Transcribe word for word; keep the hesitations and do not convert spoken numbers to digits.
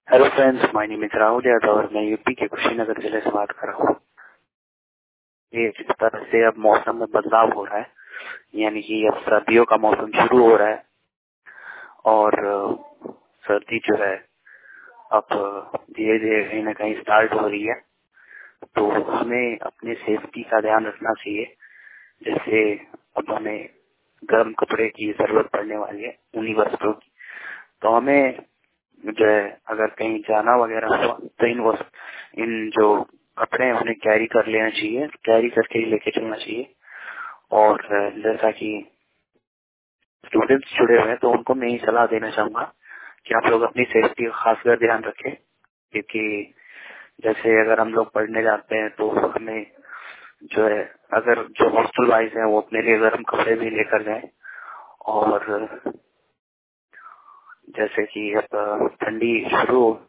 Hello friends, my name is Rahul Yadav और मैं UP के कुशीनगर जिले से बात कर रहा हूँ। ये जिस तरह से अब मौसम में बदलाव हो रहा है, यानी कि अब सर्दियों का मौसम शुरू हो रहा है और अ, सर्दी जो है अब धीरे धीरे कहीं ना कहीं स्टार्ट हो रही है, तो हमें अपने सेफ्टी का ध्यान रखना चाहिए। जैसे अब हमें गर्म कपड़े की जरूरत पड़ने वाली है, ऊनी वस्त्रों की, तो हमें जो है अगर कहीं जाना वगैरह हुआ तो इन वस्त इन जो कपड़े हैं उन्हें कैरी कर लेना चाहिए, कैरी करके ही लेके चलना चाहिए। और जैसा कि स्टूडेंट्स जुड़े हुए हैं तो उनको मैं ही सलाह देना चाहूंगा कि आप लोग अपनी सेफ्टी का खासकर ध्यान रखें, क्योंकि जैसे अगर हम लोग पढ़ने जाते हैं तो हमें जो है अगर जो हॉस्टल वाइज है वो अपने लिए गर्म कपड़े भी लेकर जाए। और जैसे कि अब ठंडी शुरू